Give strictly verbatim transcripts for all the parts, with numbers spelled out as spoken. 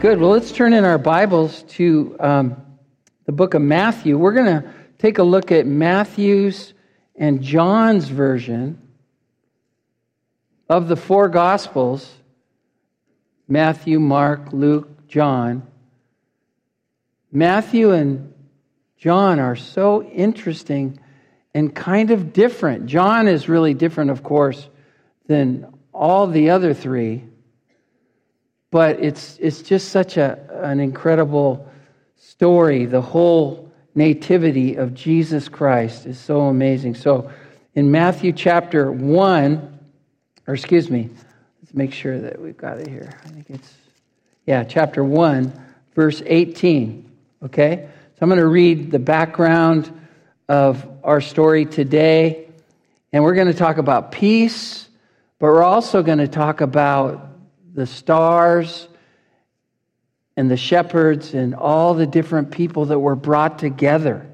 Good. Well, let's turn in our Bibles to um, the book of Matthew. We're going to take a look at Matthew's and John's version of the four Gospels: Matthew, Mark, Luke, John. Matthew and John are so interesting and kind of different. John is really different, of course, than all the other three. But it's it's just such a an incredible story. The whole nativity of Jesus Christ is so amazing. So in Matthew chapter one, or excuse me, let's make sure that we've got it here. I think it's, yeah, chapter one, verse eighteen. Okay? So I'm going to read the background of our story today. And we're going to talk about peace, but we're also going to talk about the stars and the shepherds and all the different people that were brought together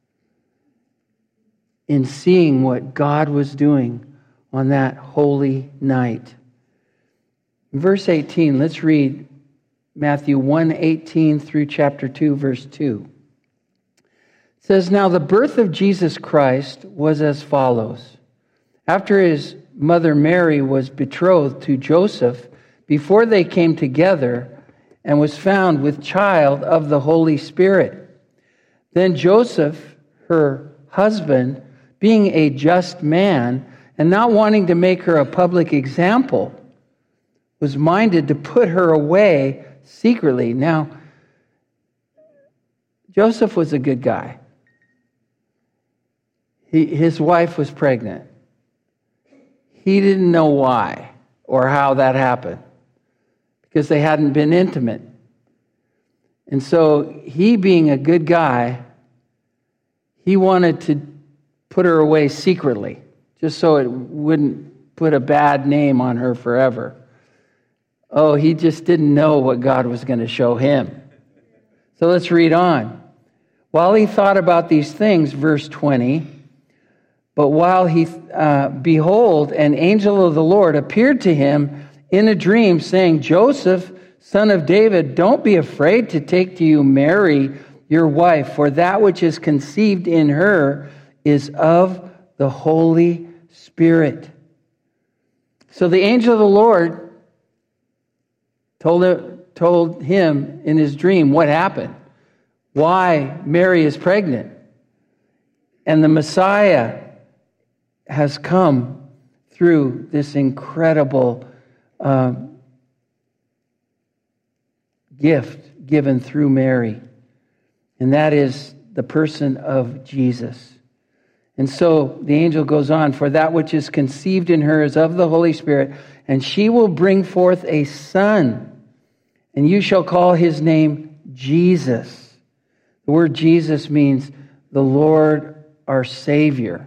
in seeing what God was doing on that holy night. In verse eighteen, let's read Matthew one eighteen through chapter two, verse two. It says, "Now the birth of Jesus Christ was as follows. After his mother Mary was betrothed to Joseph, before they came together, and was found with child of the Holy Spirit. Then Joseph, her husband, being a just man, and not wanting to make her a public example, was minded to put her away secretly." Now, Joseph was a good guy. He, his wife was pregnant. He didn't know why or how that happened, because they hadn't been intimate. And so he, being a good guy, he wanted to put her away secretly, just so it wouldn't put a bad name on her forever. Oh, he just didn't know what God was going to show him. So let's read on. While he thought about these things, verse twenty, "But while he, uh, behold, an angel of the Lord appeared to him in a dream, saying, 'Joseph, son of David, don't be afraid to take to you Mary, your wife, for that which is conceived in her is of the Holy Spirit.'" So the angel of the Lord told him, told him in his dream what happened, why Mary is pregnant. And the Messiah has come through this incredible Um, gift given through Mary, and that is the person of Jesus. And so the angel goes on, "For that which is conceived in her is of the Holy Spirit, and she will bring forth a son, and you shall call his name Jesus." The word Jesus means the Lord our Savior.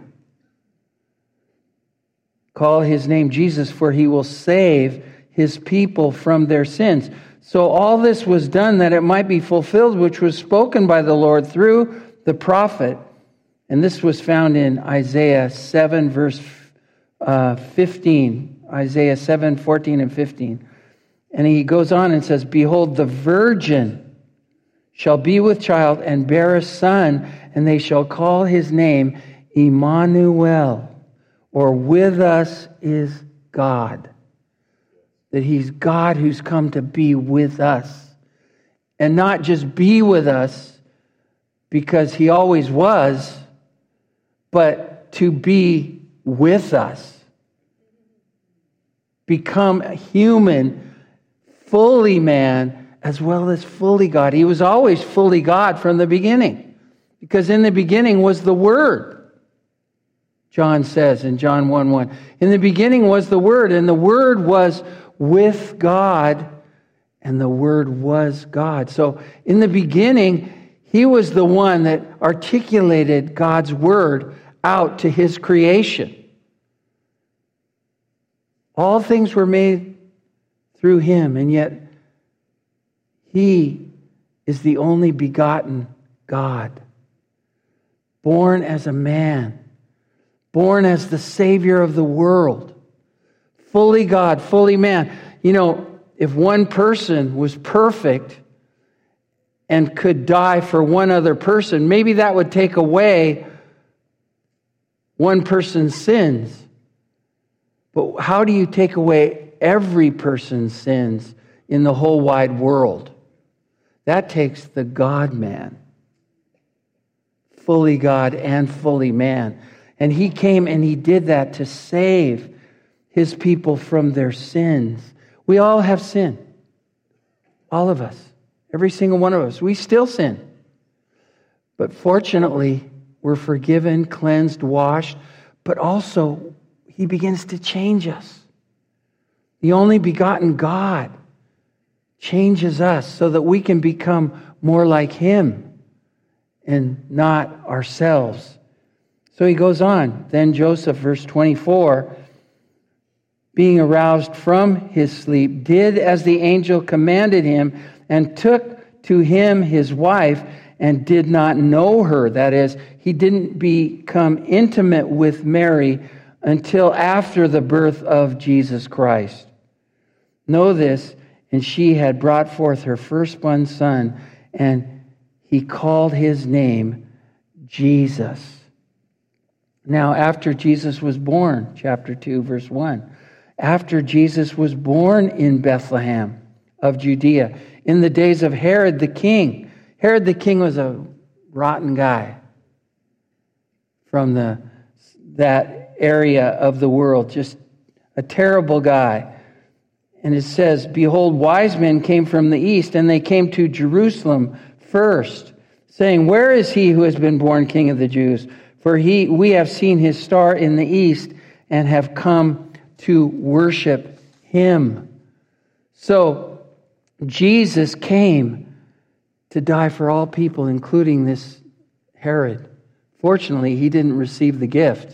"Call his name Jesus, for he will save his people from their sins." So all this was done that it might be fulfilled, which was spoken by the Lord through the prophet. And this was found in Isaiah seven, verse uh, fifteen. Isaiah seven, fourteen and fifteen. And he goes on and says, "Behold, the virgin shall be with child and bear a son, and they shall call his name Emmanuel," or "with us is God." That he's God who's come to be with us. And not just be with us because he always was, but to be with us. Become a human, fully man, as well as fully God. He was always fully God from the beginning, because in the beginning was the Word. John says in John one one, "In the beginning was the Word, and the Word was with God, and the Word was God." So in the beginning, he was the one that articulated God's Word out to his creation. All things were made through him, and yet he is the only begotten God, born as a man, born as the Savior of the world, fully God, fully man. You know, if one person was perfect and could die for one other person, maybe that would take away one person's sins. But how do you take away every person's sins in the whole wide world? That takes the God-man. Fully God and fully man. And he came and he did that to save his people from their sins. We all have sin. All of us. Every single one of us. We still sin. But fortunately, we're forgiven, cleansed, washed. But also, he begins to change us. The only begotten God changes us so that we can become more like him and not ourselves. So he goes on. Then Joseph, verse twenty-four, being aroused from his sleep, did as the angel commanded him, and took to him his wife, and did not know her. That is, he didn't become intimate with Mary until after the birth of Jesus Christ. Know this, and she had brought forth her firstborn son, and he called his name Jesus. Now, after Jesus was born, chapter two, verse one, after Jesus was born in Bethlehem of Judea, in the days of Herod the king. Herod the king was a rotten guy from the that area of the world, just a terrible guy. And it says, behold, wise men came from the east, and they came to Jerusalem first, saying, where is he who has been born King of the Jews? For he, we have seen his star in the east and have come to worship him. So Jesus came to die for all people, including this Herod. Fortunately, he didn't receive the gift.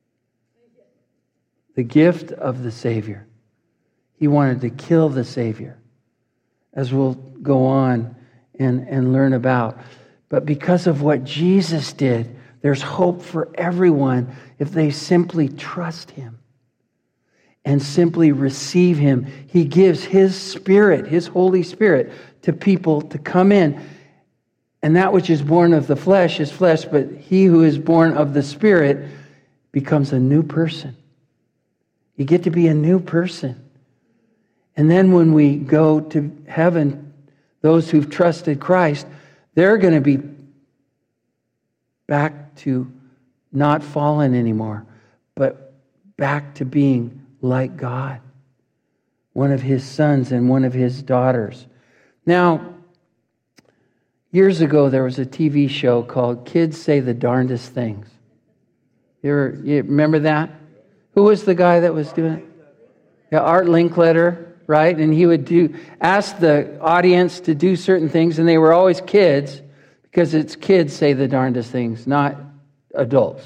The gift of the Savior. He wanted to kill the Savior, as we'll go on and, and learn about. But because of what Jesus did, there's hope for everyone if they simply trust him and simply receive him. He gives his Spirit, his Holy Spirit, to people to come in. And that which is born of the flesh is flesh, but he who is born of the Spirit becomes a new person. You get to be a new person. And then when we go to heaven, those who've trusted Christ, they're going to be back to not fallen anymore, but back to being like God, one of his sons and one of his daughters. Now, years ago, there was a T V show called Kids Say the Darndest Things. You, ever, you remember that? Who was the guy that was doing it? Yeah, Art Linkletter. Right? And he would do ask the audience to do certain things, and they were always kids, because it's kids say the darndest things, not adults.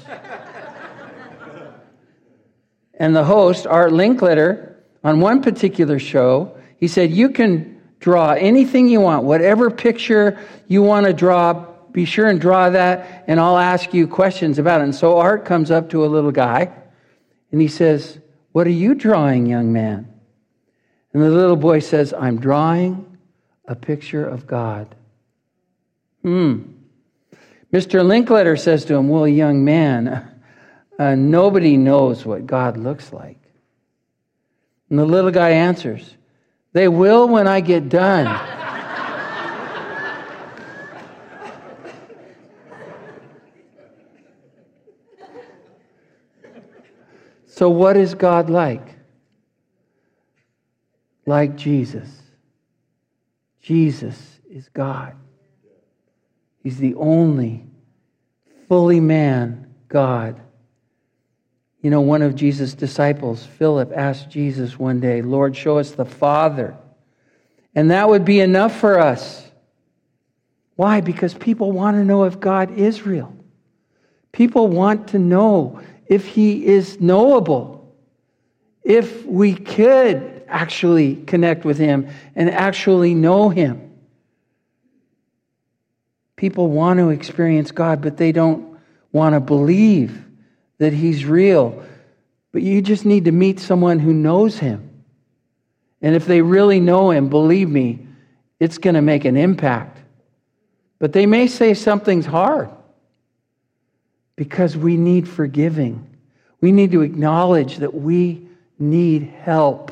And the host, Art Linkletter, on one particular show, he said, you can draw anything you want, whatever picture you want to draw, be sure and draw that, and I'll ask you questions about it. And so Art comes up to a little guy, and he says, what are you drawing, young man? And the little boy says, I'm drawing a picture of God. Hmm. Mister Linkletter says to him, well, young man, uh, nobody knows what God looks like. And the little guy answers, they will when I get done. So what is God like? Like Jesus. Jesus is God. He's the only fully man God. You know, one of Jesus' disciples, Philip, asked Jesus one day, Lord, show us the Father. And that would be enough for us. Why? Because people want to know if God is real. People want to know if he is knowable. If we could actually connect with him and actually know him. People want to experience God, but they don't want to believe that he's real. But you just need to meet someone who knows him And if they really know him, believe me, it's going to make an impact. But they may say something's hard because we need forgiving. We need to acknowledge that we need help.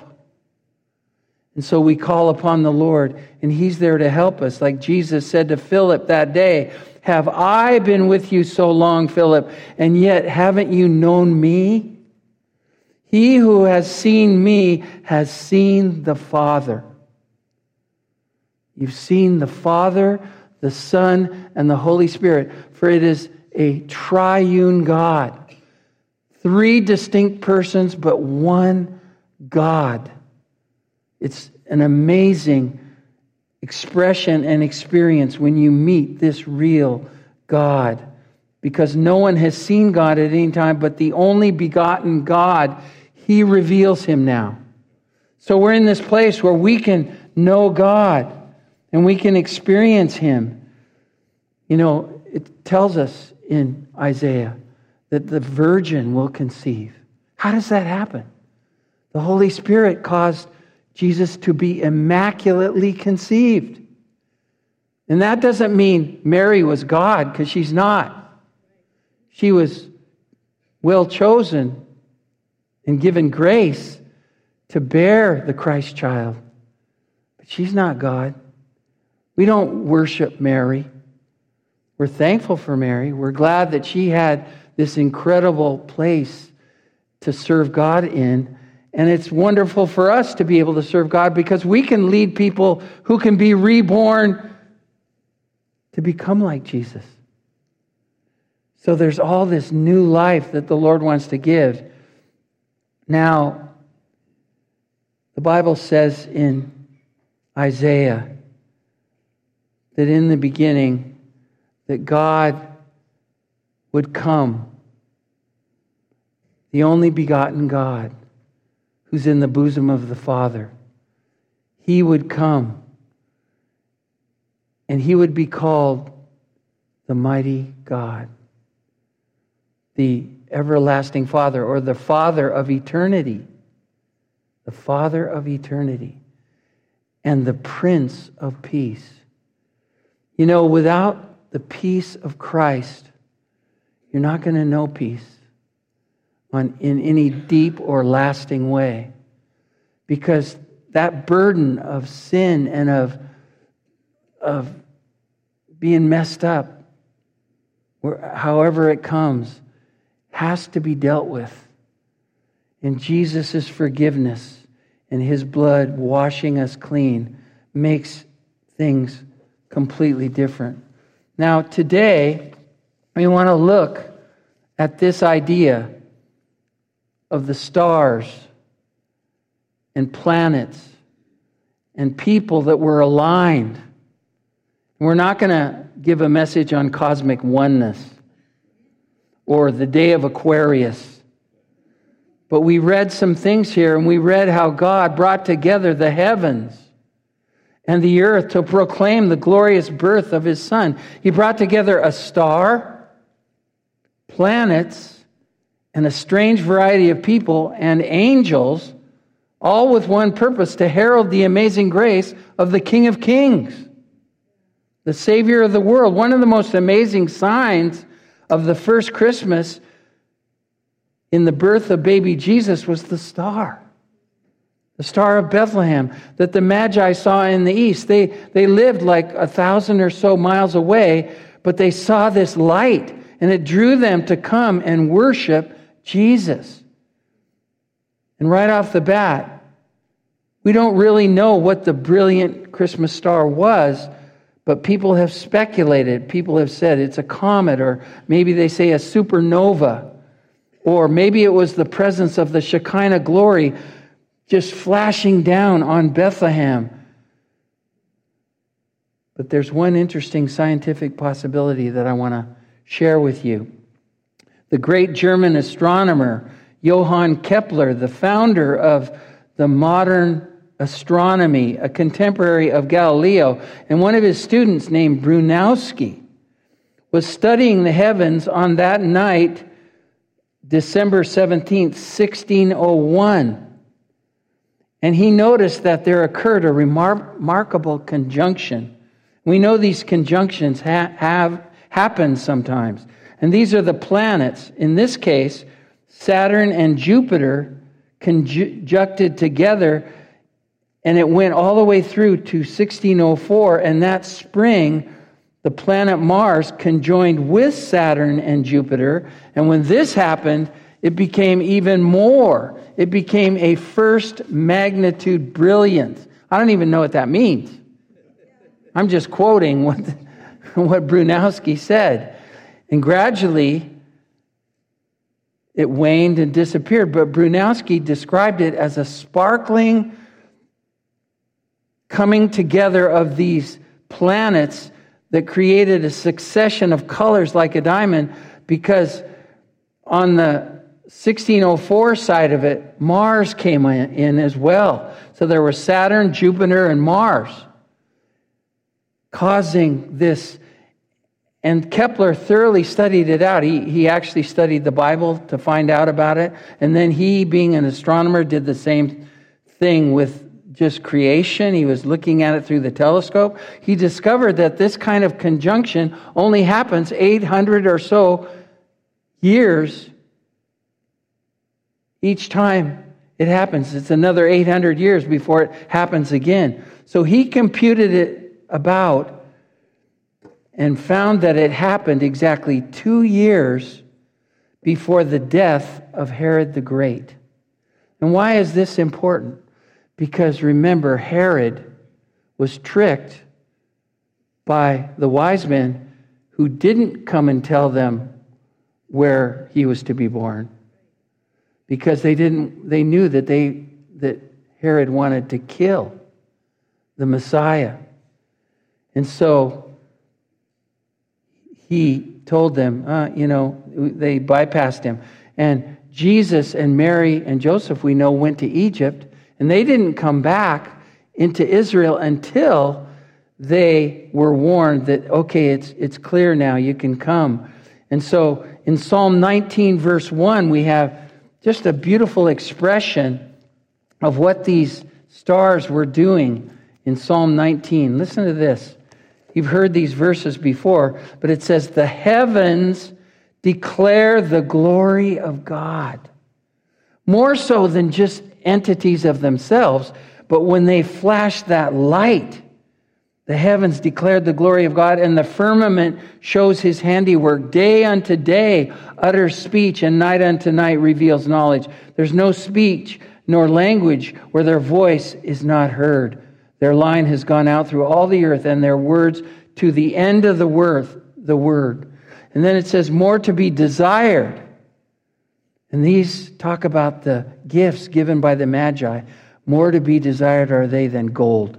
And so we call upon the Lord, and he's there to help us. Like Jesus said to Philip that day, have I been with you so long, Philip, and yet haven't you known me? He who has seen me has seen the Father. You've seen the Father, the Son, and the Holy Spirit, for it is a triune God. Three distinct persons, but one God. It's an amazing expression and experience when you meet this real God. Because no one has seen God at any time, but the only begotten God, he reveals him now. So we're in this place where we can know God and we can experience him. You know, it tells us in Isaiah that the virgin will conceive. How does that happen? The Holy Spirit caused Jesus to be immaculately conceived. And that doesn't mean Mary was God, because she's not. She was well chosen and given grace to bear the Christ child. But she's not God. We don't worship Mary. We're thankful for Mary. We're glad that she had this incredible place to serve God in. And it's wonderful for us to be able to serve God because we can lead people who can be reborn to become like Jesus. So there's all this new life that the Lord wants to give. Now, the Bible says in Isaiah that in the beginning that God would come, the only begotten God, who's in the bosom of the Father. He would come, and he would be called the mighty God, the everlasting Father, or the Father of eternity, the Father of eternity, and the Prince of Peace. You know, without the peace of Christ, you're not going to know peace on, in any deep or lasting way. Because that burden of sin and of, of being messed up, however it comes, has to be dealt with. And Jesus' forgiveness and his blood washing us clean makes things completely different. Now, today, we want to look at this idea of the stars and planets and people that were aligned. We're not going to give a message on cosmic oneness or the day of Aquarius. But we read some things here, and we read how God brought together the heavens and the earth to proclaim the glorious birth of his Son. He brought together a star, planets, and a strange variety of people and angels, all with one purpose, to herald the amazing grace of the King of Kings, the Savior of the world. One of the most amazing signs of the first Christmas in the birth of baby Jesus was the star. The Star of Bethlehem that the Magi saw in the east. They, they lived like a thousand or so miles away, but they saw this light, and it drew them to come and worship Jesus. And right off the bat, we don't really know what the brilliant Christmas star was, but people have speculated. People have said it's a comet, or maybe they say a supernova, or maybe it was the presence of the Shekinah glory just flashing down on Bethlehem. But there's one interesting scientific possibility that I want to share with you. The great German astronomer Johann Kepler, the founder of the modern astronomy, a contemporary of Galileo, and one of his students named Brunowski, was studying the heavens on that night, December seventeenth, sixteen oh one. And he noticed that there occurred a remar- remarkable conjunction. We know these conjunctions ha- have happened sometimes. And these are the planets. In this case, Saturn and Jupiter conjuncted together, and it went all the way through to sixteen oh four. And that spring, the planet Mars conjoined with Saturn and Jupiter. And when this happened, it became even more. It became a first magnitude brilliance. I don't even know what that means. I'm just quoting what, what Brunowski said. And gradually, it waned and disappeared. But Brunowski described it as a sparkling coming together of these planets that created a succession of colors like a diamond, because on the sixteen oh four side of it, Mars came in as well. So there were Saturn, Jupiter, and Mars causing this. And Kepler thoroughly studied it out. He, he actually studied the Bible to find out about it. And then he, being an astronomer, did the same thing with just creation. He was looking at it through the telescope. He discovered that this kind of conjunction only happens eight hundred or so years each time it happens. It's another eight hundred years before it happens again. So he computed it about and found that it happened exactly two years before the death of Herod the Great. And why is this important? Because remember, Herod was tricked by the wise men who didn't come and tell them where he was to be born, because they didn't. They knew that they that Herod wanted to kill the Messiah, and so he told them, uh, you know, they bypassed him. And Jesus and Mary and Joseph, we know, went to Egypt, and they didn't come back into Israel until they were warned that, okay, it's it's clear now, you can come. And so in Psalm nineteen, verse one, we have just a beautiful expression of what these stars were doing in Psalm nineteen. Listen to this. You've heard these verses before, but it says, the heavens declare the glory of God. More so than just entities of themselves, but when they flash that light, the heavens declared the glory of God, and the firmament shows his handiwork. Day unto day utters speech, and night unto night reveals knowledge. There's no speech nor language where their voice is not heard. Their line has gone out through all the earth, and their words to the end of the word, the word. And then it says, more to be desired. And these talk about the gifts given by the Magi. More to be desired are they than gold,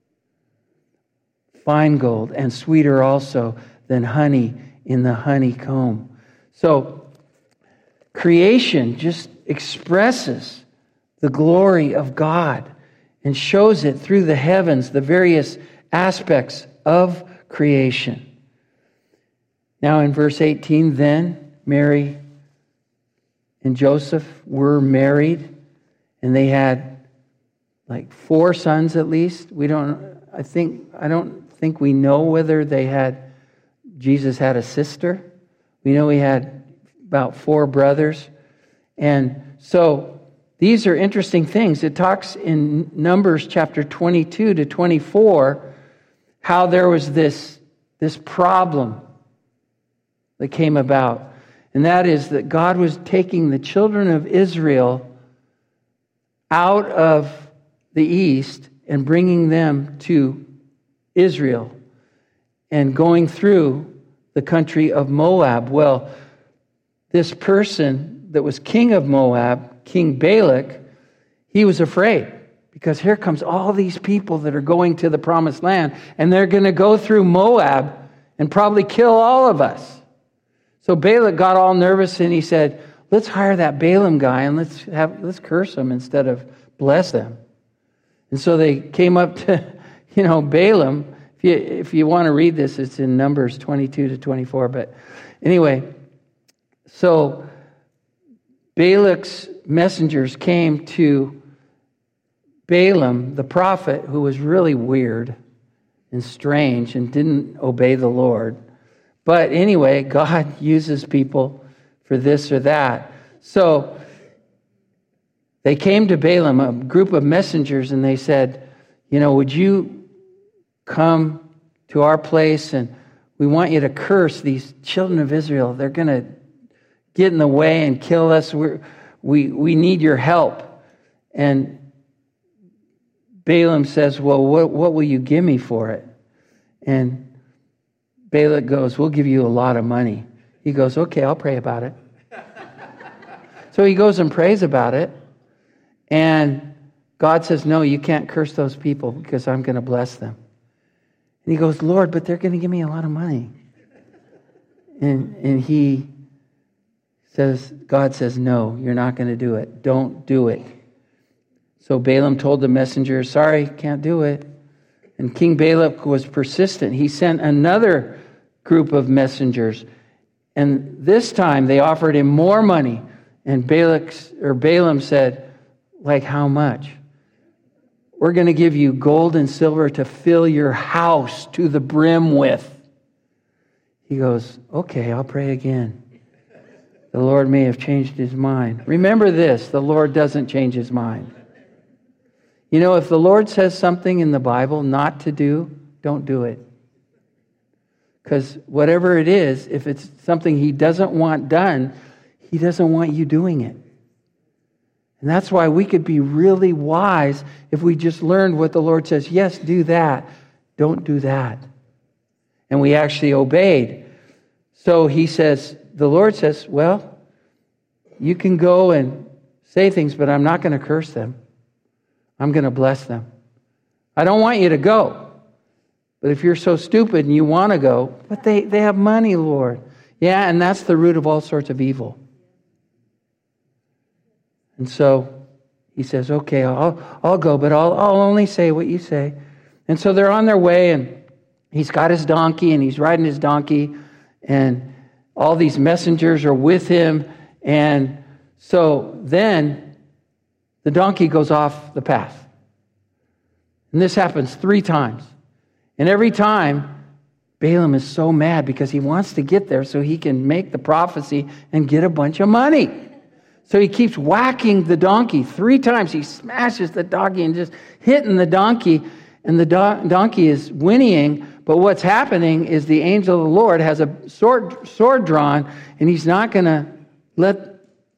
fine gold, and sweeter also than honey in the honeycomb. So, creation just expresses the glory of God and shows it through the heavens, the various aspects of creation. Now in verse eighteen, then Mary and Joseph were married, and they had like four sons at least. We don't, I think, I don't think we know whether they had, Jesus had a sister. We know he had about four brothers. And so these are interesting things. It talks in Numbers chapter twenty-two to twenty-four how there was this, this problem that came about. And that is that God was taking the children of Israel out of the east and bringing them to Israel and going through the country of Moab. Well, this person that was king of Moab, King Balak, he was afraid because here comes all these people that are going to the promised land, and they're going to go through Moab and probably kill all of us. So Balak got all nervous, and he said, let's hire that Balaam guy and let's have let's curse him instead of bless them. And so they came up to, you know, Balaam. If you, if you want to read this, it's in Numbers twenty-two to twenty-four. But anyway, so Balak's messengers came to Balaam, the prophet, who was really weird and strange and didn't obey the Lord. But anyway, God uses people for this or that. So they came to Balaam, a group of messengers, and they said, you know, would you come to our place, and we want you to curse these children of Israel. They're going to get in the way and kill us. We're, we we need your help. And Balaam says, well, what, what will you give me for it? And Balak goes, we'll give you a lot of money. He goes, okay, I'll pray about it. So he goes and prays about it. And God says, no, you can't curse those people because I'm going to bless them. And he goes, Lord, but they're going to give me a lot of money. And, and he says, God says, no, you're not going to do it. Don't do it. So Balaam told the messenger, sorry, can't do it. And King Balak was persistent. He sent another group of messengers. And this time they offered him more money. And Balak, or Balaam said, like how much? We're going to give you gold and silver to fill your house to the brim with. He goes, okay, I'll pray again. The Lord may have changed his mind. Remember this, the Lord doesn't change his mind. You know, if the Lord says something in the Bible not to do, don't do it. Because whatever it is, if it's something he doesn't want done, he doesn't want you doing it. And that's why we could be really wise if we just learned what the Lord says. Yes, do that. Don't do that. And we actually obeyed. So he says, the Lord says, well, you can go and say things, but I'm not going to curse them. I'm going to bless them. I don't want you to go. But if you're so stupid and you want to go, but they, they have money, Lord. Yeah, and that's the root of all sorts of evil. And so he says, okay, I'll I'll go, but I'll I'll only say what you say. And so they're on their way, and he's got his donkey, and he's riding his donkey, and all these messengers are with him. And so then the donkey goes off the path. And this happens three times. And every time, Balaam is so mad because he wants to get there so he can make the prophecy and get a bunch of money. So he keeps whacking the donkey three times. He smashes the donkey and just hitting the donkey. And the do- donkey is whinnying. But what's happening is the angel of the Lord has a sword, sword drawn. And he's not going to let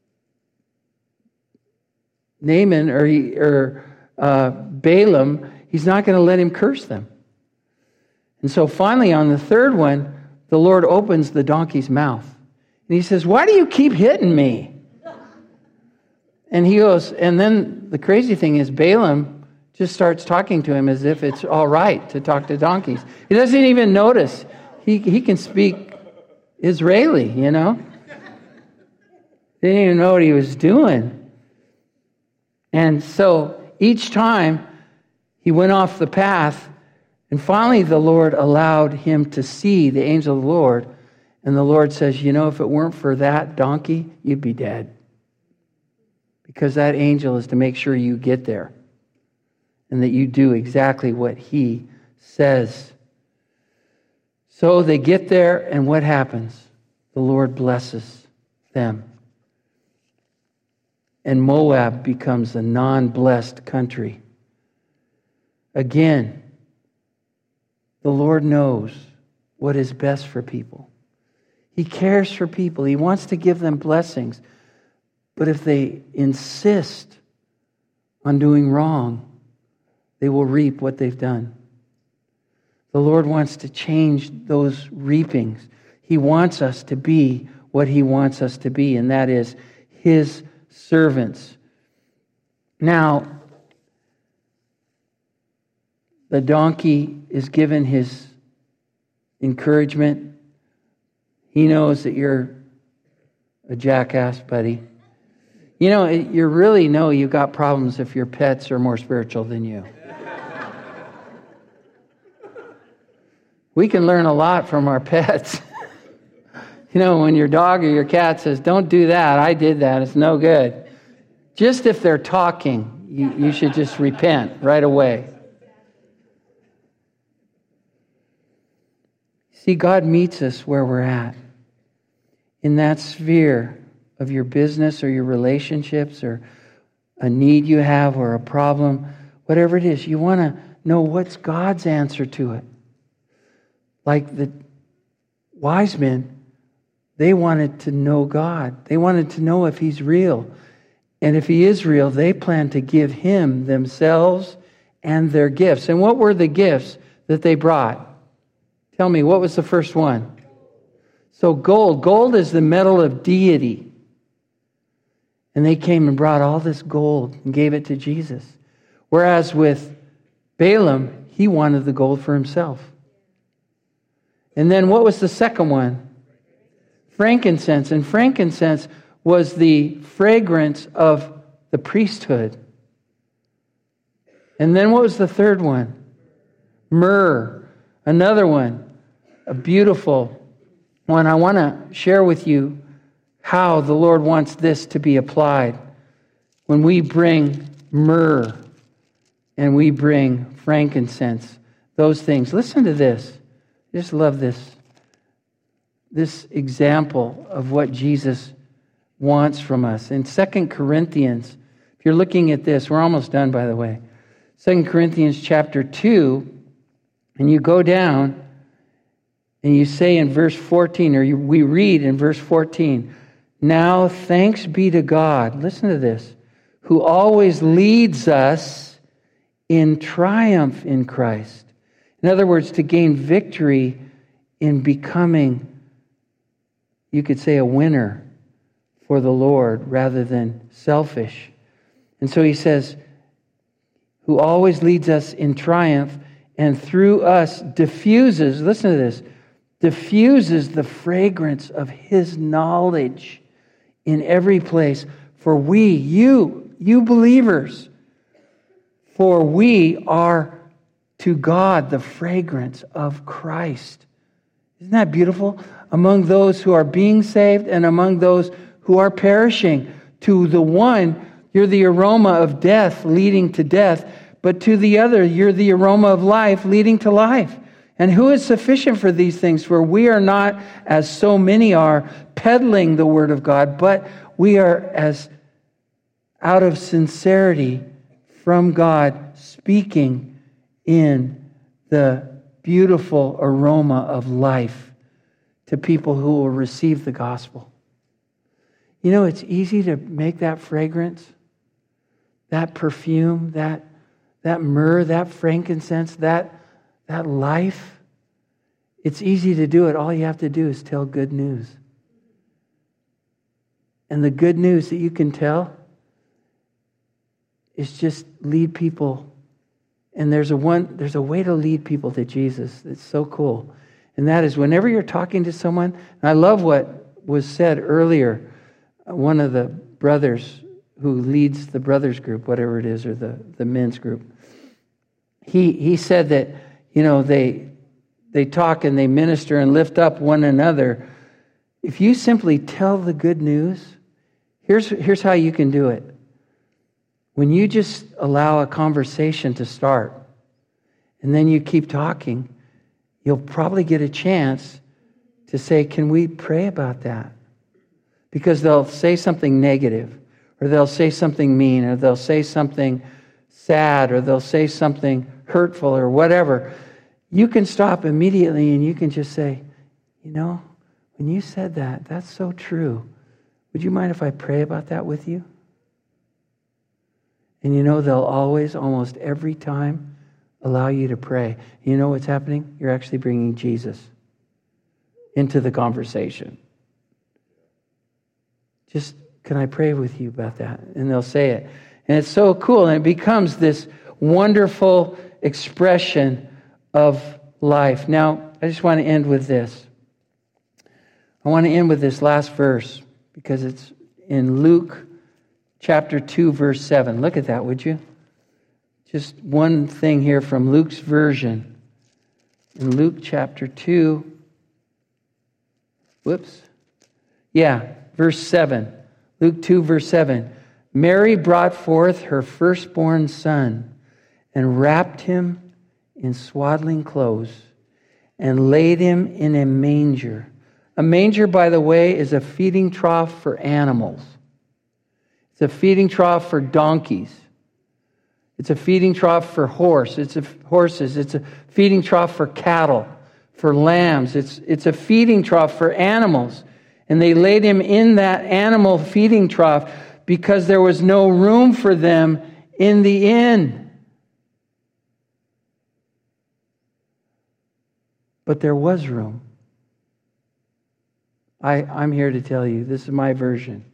Naaman or, he, or uh, Balaam, he's not going to let him curse them. And so finally on the third one, the Lord opens the donkey's mouth. And he says, why do you keep hitting me? And he goes, and then the crazy thing is Balaam just starts talking to him as if it's all right to talk to donkeys. He doesn't even notice. He he can speak Israeli, you know. Didn't even know what he was doing. And so each time he went off the path, and finally the Lord allowed him to see the angel of the Lord. And the Lord says, you know, if it weren't for that donkey, you'd be dead. Because that angel is to make sure you get there and that you do exactly what he says. So they get there, and what happens? The Lord blesses them. And Moab becomes a non-blessed country. Again, the Lord knows what is best for people. He cares for people. He wants to give them blessings. But if they insist on doing wrong, they will reap what they've done. The Lord wants to change those reapings. He wants us to be what He wants us to be, and that is His servants. Now, the donkey is given his encouragement. He knows that you're a jackass, buddy. You know, you really know you've got problems if your pets are more spiritual than you. We can learn a lot from our pets. You know, when your dog or your cat says, don't do that, I did that, it's no good. Just if they're talking, you, you should just repent right away. See, God meets us where we're at. In that sphere of your business or your relationships or a need you have or a problem, whatever it is, you want to know what's God's answer to it. Like the wise men, they wanted to know God. They wanted to know if He's real. And if He is real, they planned to give Him themselves and their gifts. And what were the gifts that they brought? Tell me, what was the first one? So gold. Gold is the metal of deity. And they came and brought all this gold and gave it to Jesus. Whereas with Balaam, he wanted the gold for himself. And then what was the second one? Frankincense. And frankincense was the fragrance of the priesthood. And then what was the third one? Myrrh. Another one, a beautiful one. I want to share with you how the Lord wants this to be applied. When we bring myrrh and we bring frankincense, those things. Listen to this. I just love this. This example of what Jesus wants from us. In Second Corinthians, if you're looking at this, we're almost done, by the way. Second Corinthians chapter two, and you go down and you say in verse fourteen, or you, we read in verse fourteen, now thanks be to God, listen to this, who always leads us in triumph in Christ. In other words, to gain victory in becoming, you could say, a winner for the Lord rather than selfish. And so he says, who always leads us in triumph and through us diffuses, listen to this, diffuses the fragrance of His knowledge in every place. For we, you, you believers, for we are to God the fragrance of Christ. Isn't that beautiful? Among those who are being saved and among those who are perishing. To the one, you're the aroma of death leading to death, but to the other, you're the aroma of life leading to life. And who is sufficient for these things? For we are not, as so many are, peddling the word of God, but we are, as out of sincerity from God, speaking in the beautiful aroma of life to people who will receive the gospel. You know, it's easy to make that fragrance, that perfume, that that myrrh, that frankincense, that, that life. It's easy to do it. All you have to do is tell good news. And the good news that you can tell is just lead people. And there's a one, there's a way to lead people to Jesus that's so cool. And that is whenever you're talking to someone, and I love what was said earlier, one of the brothers who leads the brothers group, whatever it is, or the, the men's group, he he said that, you know, they they talk and they minister and lift up one another. If you simply tell the good news, here's here's how you can do it. When you just allow a conversation to start, and then you keep talking, you'll probably get a chance to say, can we pray about that? Because they'll say something negative, or they'll say something mean, or they'll say something sad, or they'll say something hurtful, or whatever. You can stop immediately and you can just say, you know, when you said that, that's so true. Would you mind if I pray about that with you? And you know, they'll always, almost every time, allow you to pray. You know what's happening? You're actually bringing Jesus into the conversation. Just, can I pray with you about that? And they'll say it. And it's so cool. And it becomes this wonderful expression of life. Now, I just want to end with this. I want to end with this last verse because it's in Luke chapter two, verse seven. Look at that, would you? Just one thing here from Luke's version. In Luke chapter two, whoops. Yeah, verse seven. Luke two, verse seven. Mary brought forth her firstborn son and wrapped him in swaddling clothes and laid him in a manger. A manger, by the way, is a feeding trough for animals. It's a feeding trough for donkeys. It's a feeding trough for horse. It's a, horses. It's a feeding trough for cattle, for lambs. It's, it's a feeding trough for animals. And they laid him in that animal feeding trough because there was no room for them in the inn. But there was room. I, I'm here to tell you, this is my version.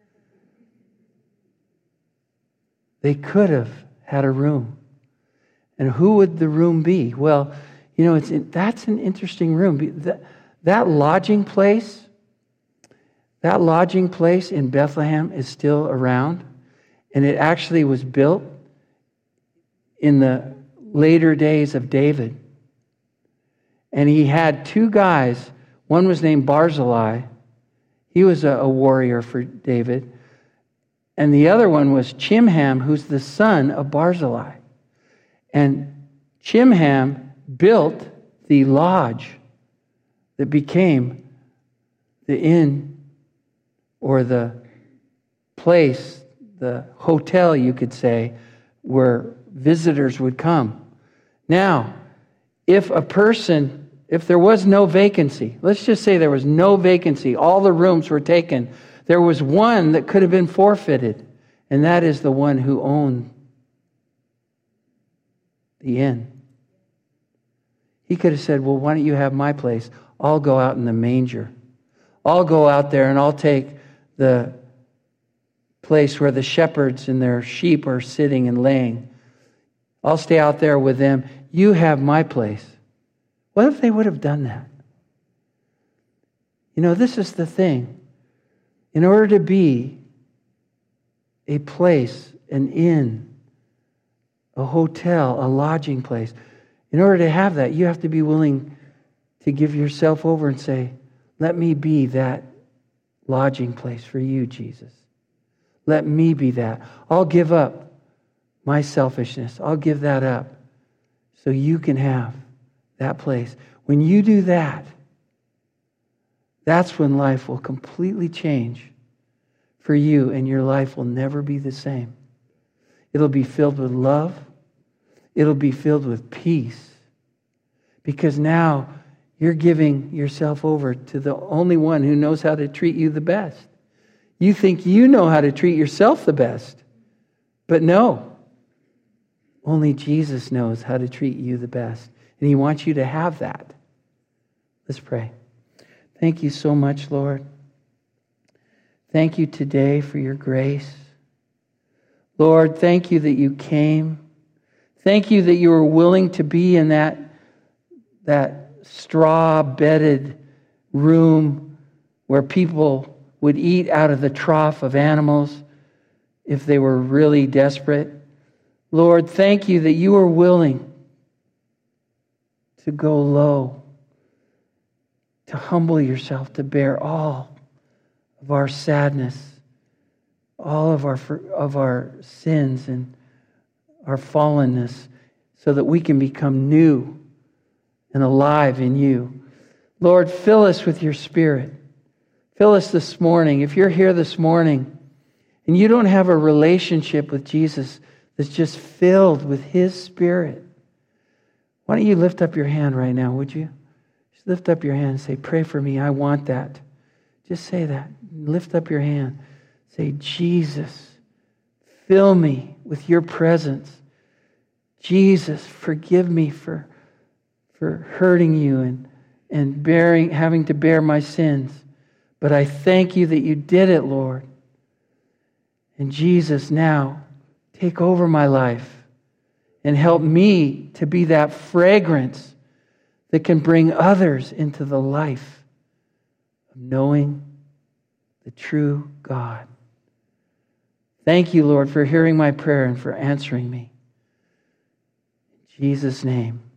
They could have had a room. And who would the room be? Well, you know, it's that's an interesting room. That, that lodging place, that lodging place in Bethlehem is still around. And it actually was built in the later days of David. And he had two guys. One was named Barzillai. He was a, a warrior for David. And the other one was Chimham, who's the son of Barzillai. And Chimham built the lodge that became the inn, or the place, the hotel, you could say, where visitors would come. Now, if a person, if there was no vacancy, let's just say there was no vacancy, all the rooms were taken, there was one that could have been forfeited, and that is the one who owned the inn. He could have said, well, why don't you have my place? I'll go out in the manger. I'll go out there and I'll take the place where the shepherds and their sheep are sitting and laying. I'll stay out there with them. You have my place. What if they would have done that? You know, this is the thing. In order to be a place, an inn, a hotel, a lodging place, in order to have that, you have to be willing to give yourself over and say, let me be that lodging place for you, Jesus. Let me be that. I'll give up my selfishness. I'll give that up so you can have that place. When you do that, that's when life will completely change for you, and your life will never be the same. It'll be filled with love. It'll be filled with peace. Because now you're giving yourself over to the only one who knows how to treat you the best. You think you know how to treat yourself the best. But no. Only Jesus knows how to treat you the best. And He wants you to have that. Let's pray. Thank you so much, Lord. Thank you today for your grace. Lord, thank you that you came. Thank you that you were willing to be in that, that straw-bedded room where people would eat out of the trough of animals if they were really desperate. Lord, thank you that you were willing to go low, to humble yourself, to bear all of our sadness, all of our of our sins and our fallenness, so that we can become new and alive in you. Lord, fill us with your Spirit. Fill us this morning. If you're here this morning and you don't have a relationship with Jesus that's just filled with His Spirit, why don't you lift up your hand right now, would you? Just lift up your hand and say, pray for me. I want that. Just say that. Lift up your hand. Say, Jesus, fill me with your presence. Jesus, forgive me for, for hurting you and, and bearing, having to bear my sins. But I thank you that you did it, Lord. And Jesus, now, take over my life and help me to be that fragrance that can bring others into the life of knowing the true God. Thank you, Lord, for hearing my prayer and for answering me. In Jesus' name.